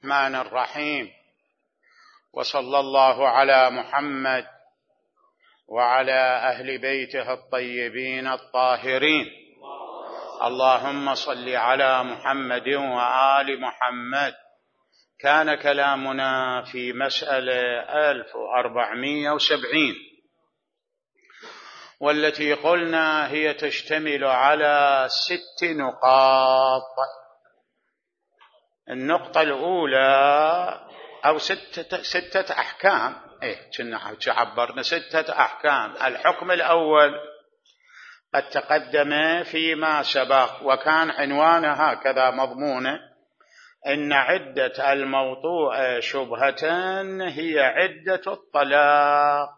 الرحمن الرحيم، وصلى الله على محمد وعلى أهل بيته الطيبين الطاهرين. اللهم صل على محمد وآل محمد. كان كلامنا في مسألة 1470، والتي قلنا هي تشتمل على 6 نقاط. النقطة الأولى أو ستة أحكام، كنا عبرنا 6 أحكام. الحكم الأول قد تقدم فيما سبق، وكان عنوانه هكذا مضمونه: إن عدة الموضوع شبهة هي عدة الطلاق،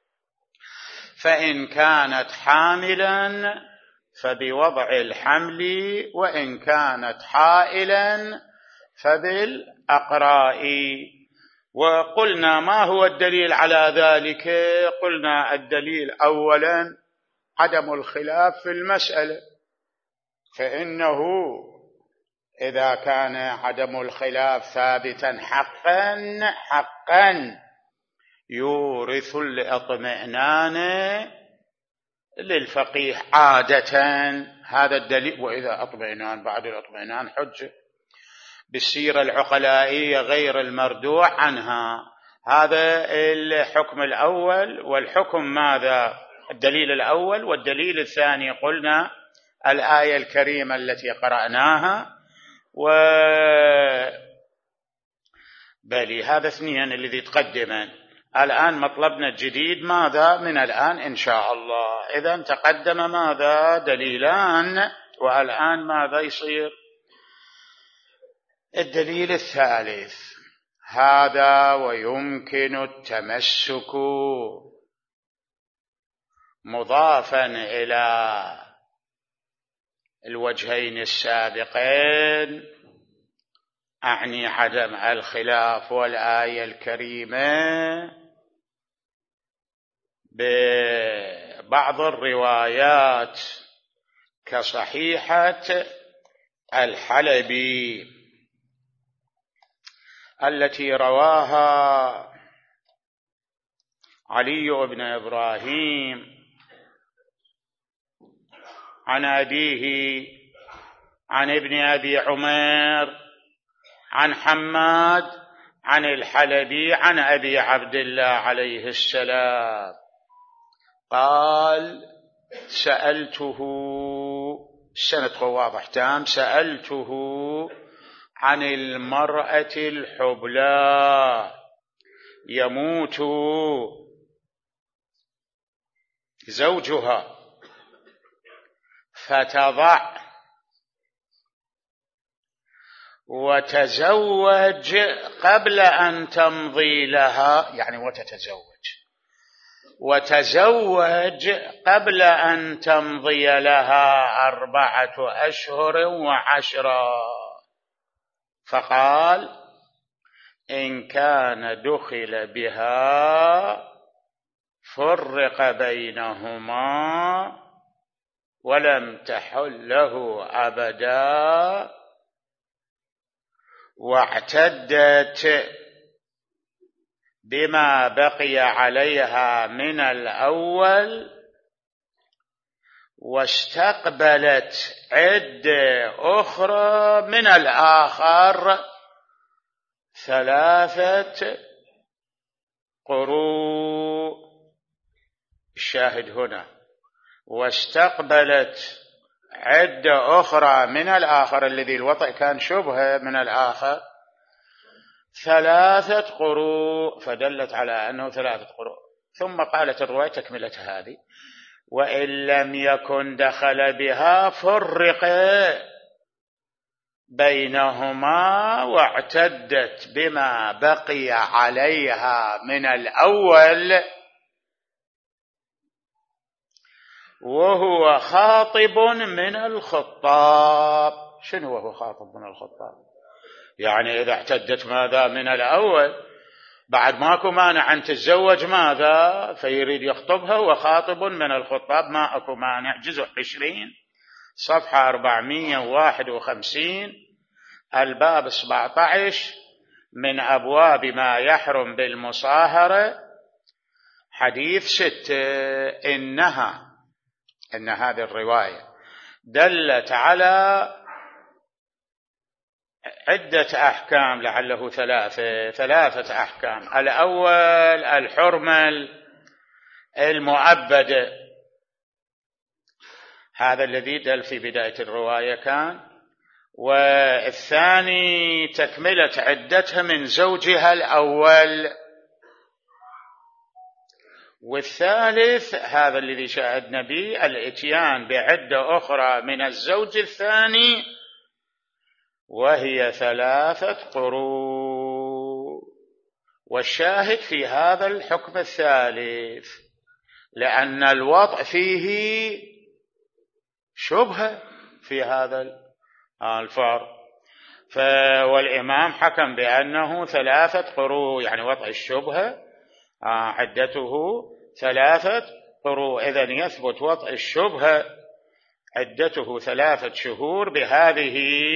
فإن كانت حاملا فبوضع الحمل، وإن كانت حائلا فبالأقراء. وقلنا ما هو الدليل على ذلك؟ قلنا الدليل أولا عدم الخلاف في المسألة، فإنه إذا كان عدم الخلاف ثابتا حقا يورث الاطمئنان للفقيه عادة. هذا الدليل. وإذا اطمئنان بعد الاطمئنان حجة بالسيرة العقلائية غير المردوع عنها. هذا الحكم الأول. والحكم ماذا؟ الدليل الأول. والدليل الثاني قلنا الآية الكريمة التي قرأناها. بلي هذا 2 الذي تقدما. الآن مطلبنا الجديد ماذا من الآن إن شاء الله؟ إذن تقدم ماذا؟ دليلان. والآن ماذا يصير؟ الدليل الثالث. هذا ويمكن التمسك مضافا إلى الوجهين السابقين، أعني عدم الخلاف والآية الكريمة، ببعض الروايات كصحيحة الحلبي التي رواها علي بن إبراهيم عن أبيه عن ابن أبي عمير عن حماد عن الحلبي عن أبي عبد الله عليه السلام قال: سألته، السند واضح تام، سألته عن المرأة الحبلى يموت زوجها فتضع وتزوج قبل أن تمضي لها، يعني وتزوج قبل أن تمضي لها 4 أشهر و10. فقال: إن كان دخل بها فرق بينهما ولم تحل له أبدا، واعتدت بما بقي عليها من الأول، واستقبلت عدة أخرى من الآخر 3 قروء. الشاهد هنا: واستقبلت عدة أخرى من الآخر، الذي الوطئ كان شبهة من الآخر، 3 قروء، فدلت على أنه 3 قروء. ثم قالت الرواية تكملة هذه: وإن لم يكن دخل بها فرق بينهما واعتدت بما بقي عليها من الأول وهو خاطب من الخطاب. شنو هو خاطب من الخطاب؟ يعني إذا اعتدت ماذا من الأول بعد ماكو مانع أن تتزوج ماذا فيريد يخطبها وخاطب من الخطاب، ما أكو مانع. جزء 20 صفحة 451 الباب 17 من أبواب ما يحرم بالمصاهرة حديث 6 إن هذه الرواية دلت على عدة أحكام، لعله ثلاثة أحكام. الأول الحرمة المؤبدة، هذا الذي دل في بداية الرواية كان، والثاني تكملة عدتها من زوجها الأول، والثالث هذا الذي شاهدنا به الإتيان بعدة أخرى من الزوج الثاني وهي 3 قروء. والشاهد في هذا الحكم الثالث لأن الوضع فيه شبهة في هذا الفرق، والإمام حكم بأنه 3 قروء، يعني وضع الشبهة عدته 3 قروء، إذن يثبت وضع الشبهة عدته 3 شهور بهذه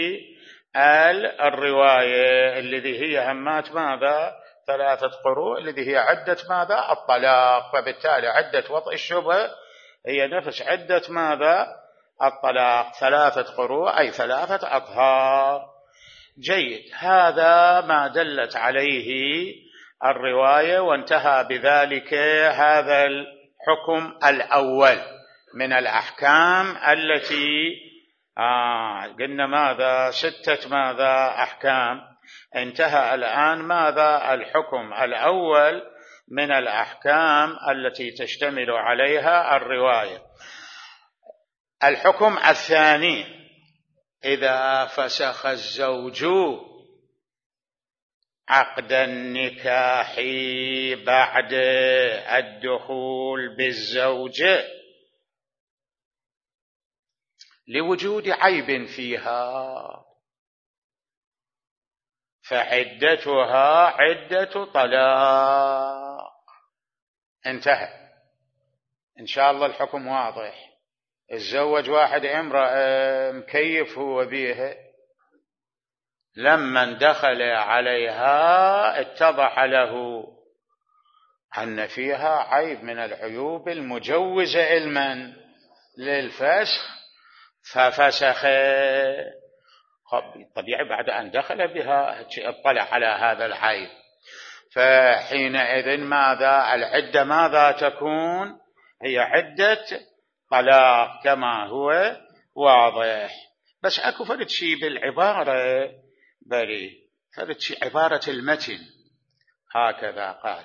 الرواية الذي هي همات ماذا 3 قروء، الذي هي عدة ماذا الطلاق، فبالتالي عدة وضع الشبهة هي نفس عدة ماذا الطلاق، 3 قروء أي 3 أطهار. جيد، هذا ما دلت عليه الرواية، وانتهى بذلك هذا الحكم الأول من الأحكام التي قلنا ماذا 6 ماذا أحكام. انتهى الآن ماذا الحكم الأول من الأحكام التي تشتمل عليها الرواية. الحكم الثاني: إذا فسخ الزوج عقد النكاح بعد الدخول بالزوجة لوجود عيب فيها فعدتها عدة طلاق. انتهى، إن شاء الله الحكم واضح. الزوج واحد امرأة مكيف هو بيها، لما دخل عليها اتضح له أن فيها عيب من العيوب المجوزة علما للفسخ ففسخ. طبيعي بعد أن دخل بها اطلع على هذا العيب، فحينئذ ماذا العدة ماذا تكون؟ هي عدة طلاق كما هو واضح. بس أكو فرد شيء بالعبارة، بلي فرد شيء عبارة المتن هكذا قال: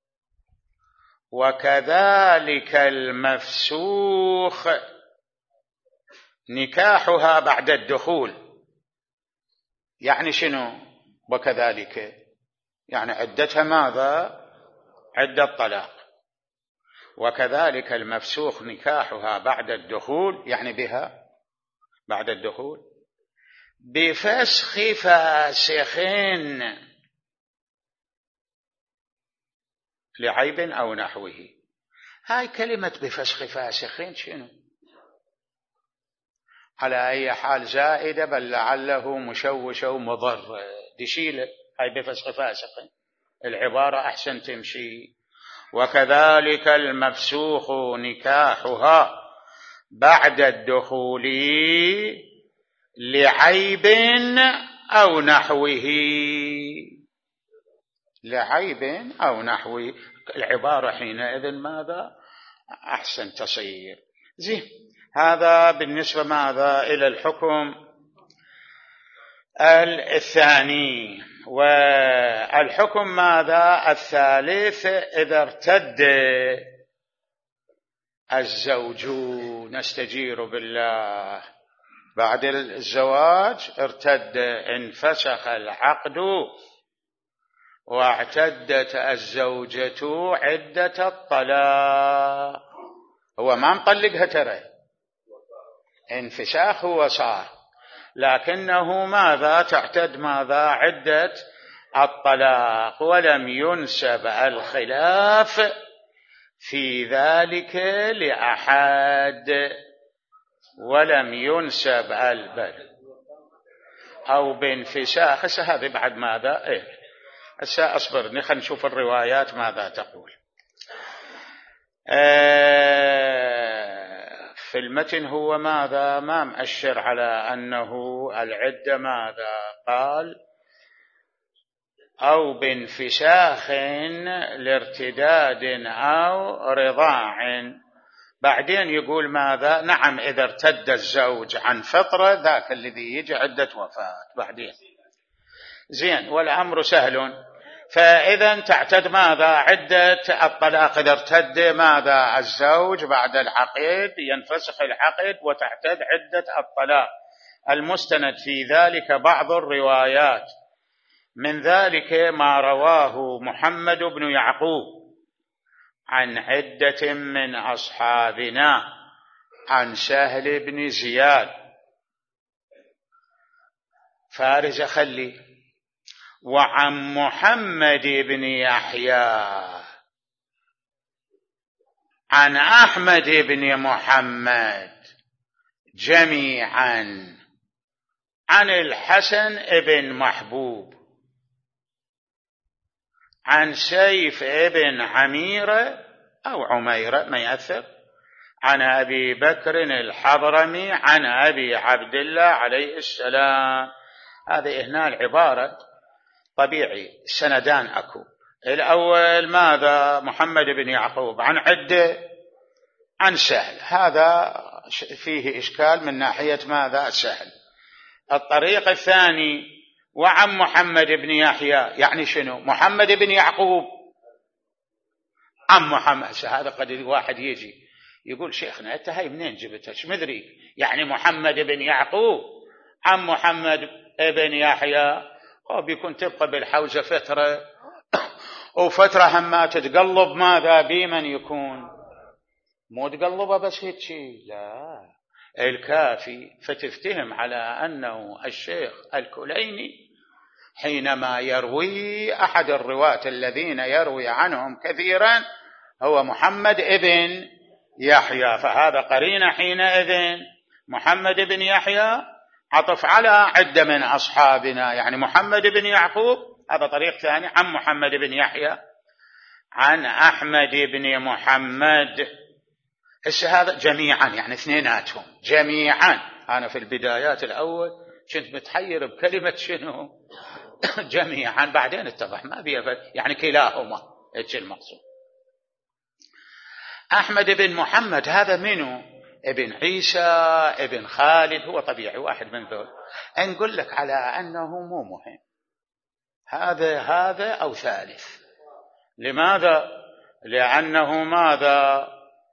وكذلك المفسوخ نكاحها بعد الدخول. يعني شنو وكذلك؟ يعني عدتها ماذا؟ عدة طلاق. وكذلك المفسوخ نكاحها بعد الدخول، يعني بها بعد الدخول بفسخ فاسخ لعيب أو نحوه. هاي كلمة بفسخ فاسخ شنو؟ على أي حال زائدة، بل لعله مشوشة ومضر، دشيلة هاي بفسخ فاسخ، العبارة أحسن تمشي. وكذلك المفسوخ نكاحها بعد الدخول لعيب أو نحوه، لعيب أو نحوه، العبارة حينئذ ماذا أحسن تصير. زين، هذا بالنسبة ماذا إلى الحكم الثاني. والحكم ماذا الثالث: إذا ارتد الزوج، نستجير بالله، بعد الزواج ارتد، انفسخ العقد واعتدت الزوجة عدة الطلاق. هو ما مطلقها ترى، انفساخ هو صار، لكنه ماذا تعتد ماذا عدة الطلاق، ولم ينسب الخلاف في ذلك لأحد، ولم ينسب البدء أو بانفساخ. هذا بعد ماذا هسه أصبرني خلينا نشوف الروايات ماذا تقول. في المتن هو ماذا ما مؤشر على أنه العدة ماذا قال أو بانفساخ لارتداد أو رضاع. بعدين يقول ماذا نعم إذا ارتد الزوج عن فطرة ذاك الذي يجي عدة وفاة بعدين زين والأمر سهل. فإذا تعتد ماذا عدة الطلاق إذا ارتد ماذا الزوج بعد العقد ينفسخ العقد وتعتد عدة الطلاق. المستند في ذلك بعض الروايات، من ذلك ما رواه محمد بن يعقوب عن عدة من أصحابنا عن سهل بن زياد فارز خلي وعن محمد بن يحيى عن أحمد بن محمد جميعا عن الحسن بن محبوب عن سيف ابن عميرة أو عميرة ما يأثر عن أبي بكر الحضرمي عن أبي عبد الله عليه السلام. هذه هنا العبارة طبيعي سندان أكو. الأول ماذا محمد بن يعقوب عن عدة عن سهل، هذا فيه إشكال من ناحية ماذا سهل. الطريق الثاني وعن محمد بن يحيى يعني شنو محمد بن يعقوب عن محمد. هذا قد الواحد يجي يقول شيخنا أنت هاي منين جبتها مدري يعني محمد بن يعقوب عن محمد بن يحيى بيكون تبقى بالحوزة فترة وفترة هم تتقلب ماذا بمن يكون مو تقلبها بس هيك لا الكافي فتفتهم على أنه الشيخ الكليني حينما يروي أحد الرواة الذين يروي عنهم كثيرا هو محمد ابن يحيى، فهذا قرين حينئذ محمد بن يحيى عطف على عدة من أصحابنا يعني محمد بن يعقوب هذا طريق ثاني عن محمد بن يحيى عن أحمد بن محمد. هذا جميعا يعني اثنيناتهم جميعا. أنا في البدايات الأول كنت متحير بكلمة شنو جميعا بعدين اتضح ما بيها يعني كلاهما ايش المقصود. أحمد بن محمد هذا منه ابن عيسى ابن خالد هو طبيعي واحد من ذول. نقول لك على أنه مو مهم هذا أو ثالث. لماذا؟ لأنه ماذا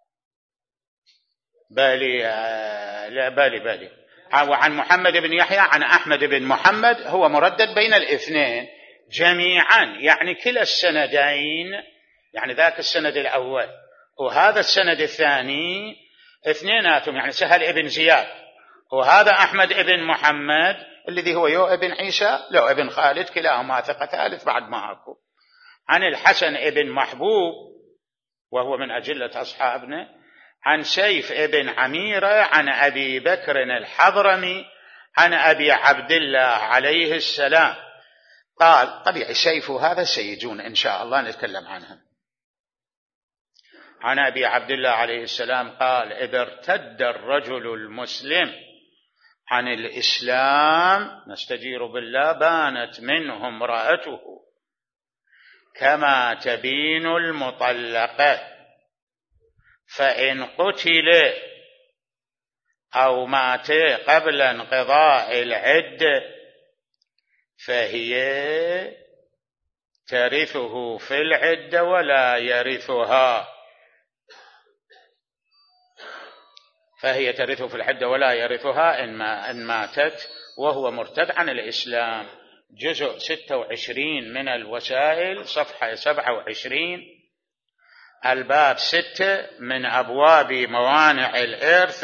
بالي وعن محمد بن يحيى عن أحمد بن محمد هو مردد بين الاثنين جميعا يعني كلا السندين يعني ذاك السند الأول وهذا السند الثاني اثنيناتهم يعني سهل ابن زياد وهذا أحمد ابن محمد الذي هو يو ابن عيسى لو ابن خالد كلاهما ثقة ثالث بعد ما أكو عن الحسن ابن محبوب وهو من أجلة أصحابنا عن سيف ابن عميرة عن أبي بكر الحضرمي عن أبي عبد الله عليه السلام قال طبيعي سيف هذا سيجون إن شاء الله نتكلم عنهم. عن أبي عبد الله عليه السلام قال إذا ارتد الرجل المسلم عن الإسلام نستجير بالله بانت منه امرأته كما تبين المطلقة فإن قتل أو مات قبل انقضاء العدة فهي ترثه في العدة ولا يرثها إن ماتت وهو مرتد عن الإسلام. جزء 26 من الوسائل صفحة 27 الباب 6 من أبواب موانع الإرث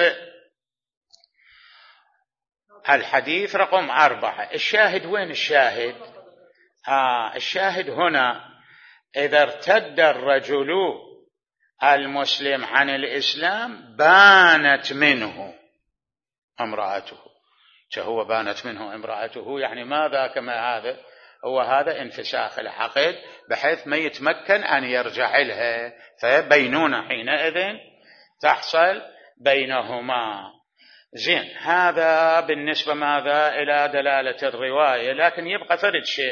الحديث رقم 4. الشاهد وين الشاهد؟ الشاهد هنا إذا ارتد الرجل المسلم عن الإسلام بانت منه امرأته. فهو بانت منه امرأته يعني ماذا كما هذا هو هذا انفساخ العقد بحيث ما يتمكن أن يرجع لها، فبينونة حينئذ تحصل بينهما. زين، هذا بالنسبة ماذا إلى دلالة الرواية. لكن يبقى فرد شيء،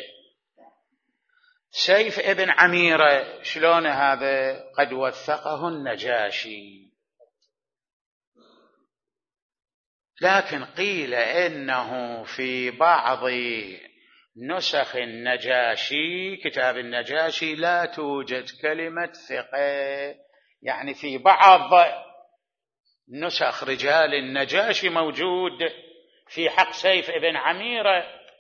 سيف ابن عميرة شلون هذا؟ قد وثقه النجاشي، لكن قيل إنه في بعض نسخ النجاشي، كتاب النجاشي، لا توجد كلمة ثقة. يعني في بعض نسخ رجال النجاشي موجود في حق سيف ابن عميرة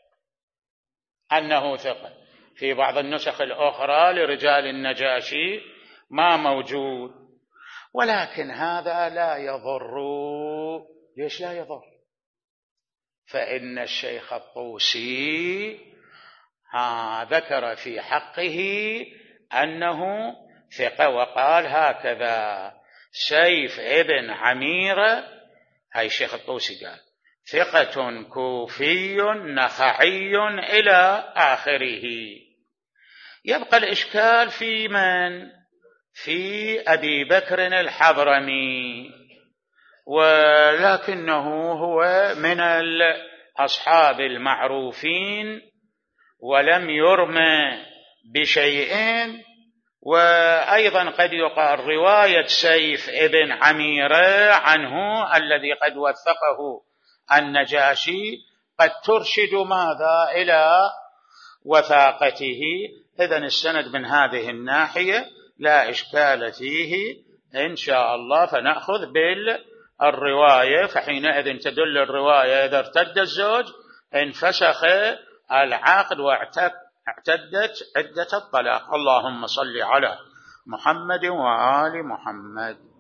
أنه ثقة، في بعض النسخ الأخرى لرجال النجاشي ما موجود. ولكن هذا لا يضر. ليش لا يضر؟ فإن الشيخ الطوسي ذكر في حقه أنه ثقة، وقال هكذا: سيف ابن عميرة، هاي الشيخ الطوسي قال، ثقة كوفي نخعي إلى آخره. يبقى الإشكال في من؟ في أبي بكر الحضرمي، ولكنه هو من الأصحاب المعروفين ولم يرمى بشيء. وأيضا قد يقال رواية سيف ابن عميرة عنه الذي قد وثقه النجاشي قد ترشد ماذا؟ إلى وثاقته. إذن السند من هذه الناحية لا إشكال فيه إن شاء الله، فنأخذ بالرواية. فحينئذ تدل الرواية إذا ارتد الزوج انفسخ العقد واعتدت عدة الطلاق. اللهم صل على محمد وآل محمد.